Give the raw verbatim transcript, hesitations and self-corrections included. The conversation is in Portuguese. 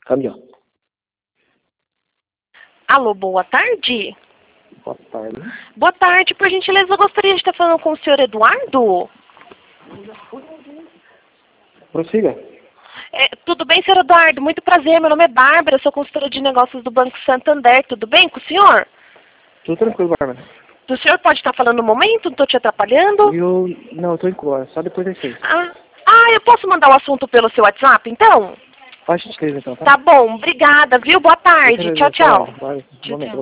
Caminhão. Alô, boa tarde. Boa tarde. Boa tarde, por gentileza, eu gostaria de estar falando com o senhor Eduardo. Prossiga. É, tudo bem, senhor Eduardo? Muito prazer, meu nome é Bárbara, sou consultora de negócios do Banco Santander. Tudo bem com o senhor? Tudo tranquilo, Bárbara. O senhor pode estar falando no momento? Não estou te atrapalhando? Eu... Não, eu tô em cor, só depois das seis. Ah, ah, eu posso mandar o assunto pelo seu WhatsApp, então? Faz gentileza, então, tá? Tá bom, obrigada, viu? Boa tarde. Tchau, tchau. Vai, Tchau, tchau.